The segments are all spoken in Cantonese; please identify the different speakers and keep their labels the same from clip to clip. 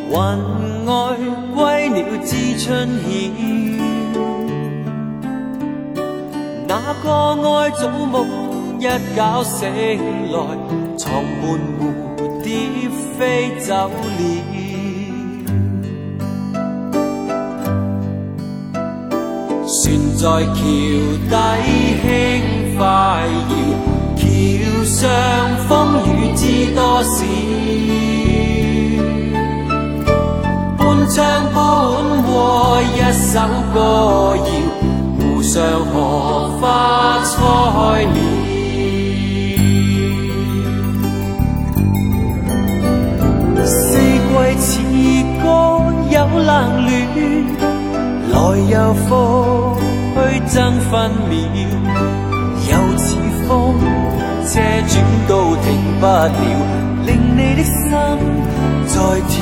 Speaker 1: 云外归鸟知春晓，那个爱早梦一觉醒来，床畔蝴蝶飞走了。船在橋底輕快搖，橋上風雨知多少。半唱半和一首歌謠，湖上荷花開了。四季似歌有冷暖，來又復去爭分秒，又似風車轉都停不了，令你的心在跳。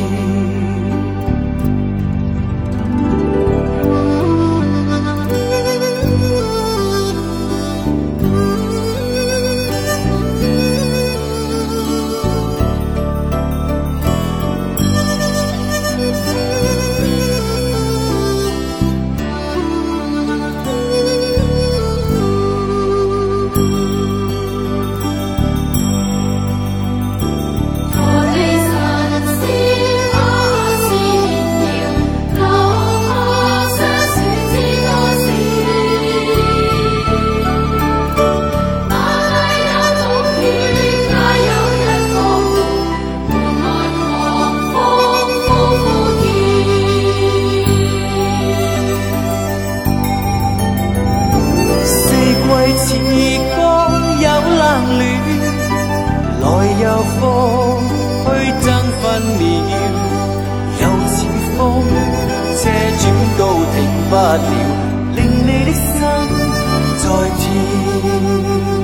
Speaker 1: 似歌有冷暖，來又復去爭分秒，又似風車轉都停不了，令你的心在跳。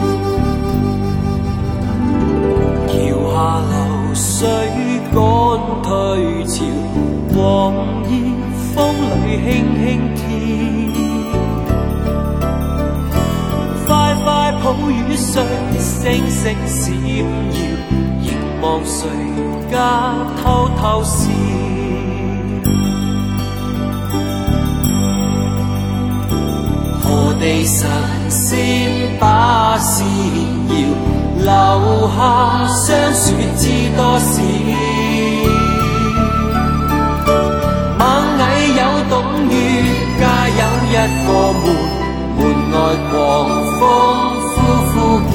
Speaker 1: 橋下流水趕退潮，黃葉風裏輕輕跳。快抱雨水，星星閃耀，凝望誰家偷偷笑。何地神仙把線搖，留下霜雪知多少。螞蟻有懂雨，家有一個門。門外狂風呼呼叫，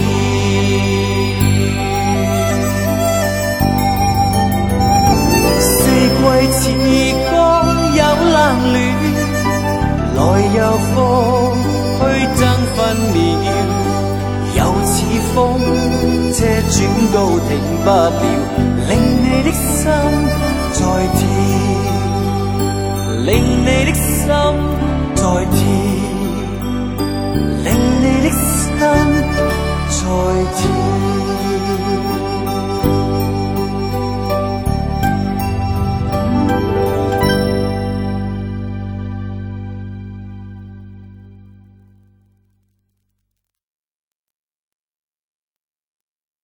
Speaker 1: 四季似歌有冷暖，來又復去爭分秒，又似風車轉都停不了，令你的心在跳，令你的心在跳。令你的心在跳。